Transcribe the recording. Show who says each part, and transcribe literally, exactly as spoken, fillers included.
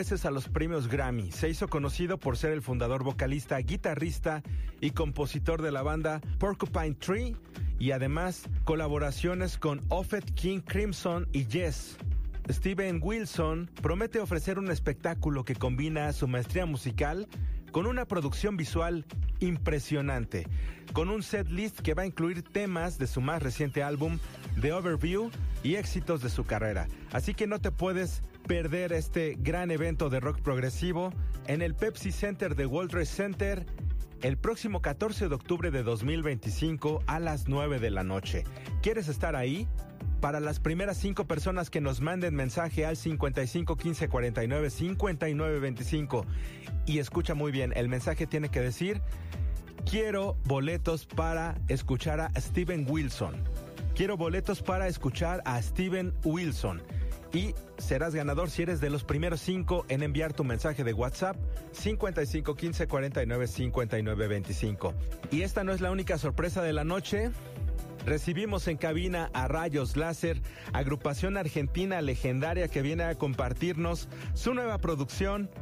Speaker 1: veces a los premios Grammy. Se hizo conocido por ser el fundador, vocalista, guitarrista y compositor de la banda Porcupine Tree, y además colaboraciones con Offset, King Crimson y Yes. Steven Wilson promete ofrecer un espectáculo que combina su maestría musical con una producción visual impresionante, con un set list que va a incluir temas de su más reciente álbum, The Overview, y éxitos de su carrera. Así que no te puedes perder este gran evento de rock progresivo en el Pepsi Center de World Trade Center el próximo catorce de octubre de dos mil veinticinco a las nueve de la noche. ¿Quieres estar ahí? Para las primeras cinco personas que nos manden mensaje al cincuenta y cinco quince cuarenta y nueve cincuenta y nueve veinticinco, y escucha muy bien, el mensaje tiene que decir: quiero boletos para escuchar a Steven Wilson. Quiero boletos para escuchar a Steven Wilson. Y serás ganador si eres de los primeros cinco en enviar tu mensaje de WhatsApp cincuenta y cinco quince cuarenta y nueve cincuenta y nueve veinticinco. Y esta no es la única sorpresa de la noche. Recibimos en cabina a Rayos Láser, agrupación argentina legendaria que viene a compartirnos su nueva producción